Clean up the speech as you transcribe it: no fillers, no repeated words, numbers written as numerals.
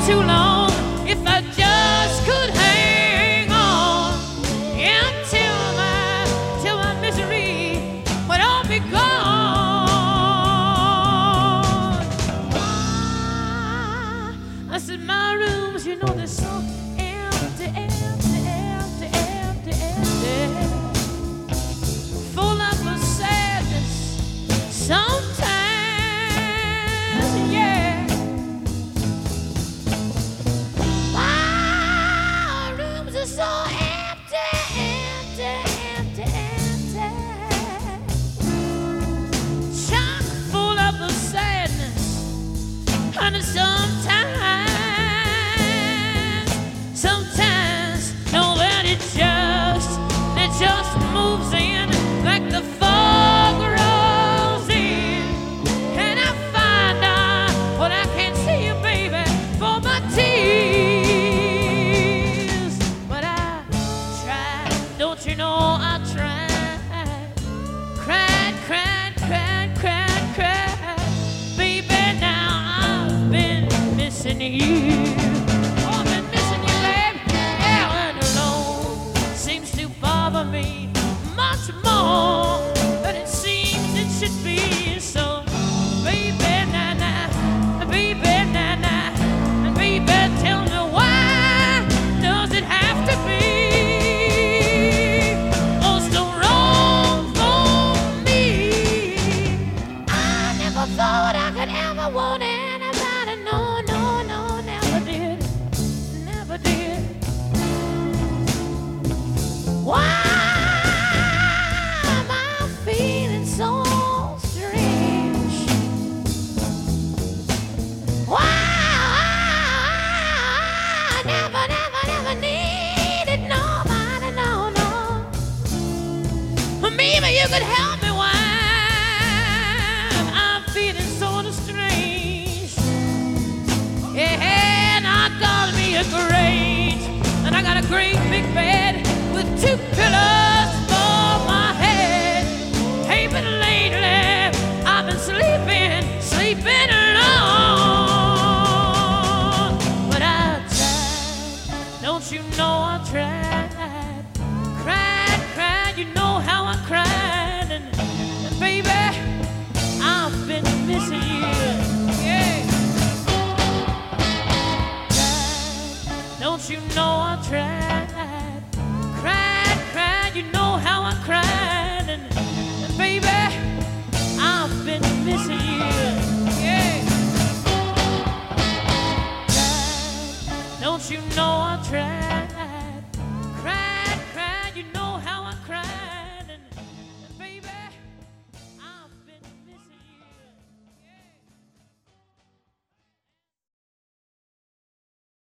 too long if I just could hang on until my misery would all be gone. I said my rooms, you know, they're so empty, empty, empty, empty, empty, full of sadness sometimes, yeah. My rooms are so empty, empty, empty, empty, chock full of sadness, and sometimes, know that it just moves in like the fog rolls in, and I find out what I can't see you, baby, for my tears. But I tried, don't you know I tried, cried, cried, cried, cried, cried, baby, now I've been missing you. Oh, I've been missing you, babe. Yeah, and alone seems to bother me much more than it seems it should be. So, baby, na-na, baby, na-na, and baby, tell me why does it have to be oh so wrong for me? I never thought I could ever want anybody. No, no, no, never did, never did. Why am I feeling so strange? Why I never, never, never needed nobody, no, no. Maybe you could help me why I'm feeling sort of strange. Yeah, and I got me a grate, and I got a great big bed with 2 pillows.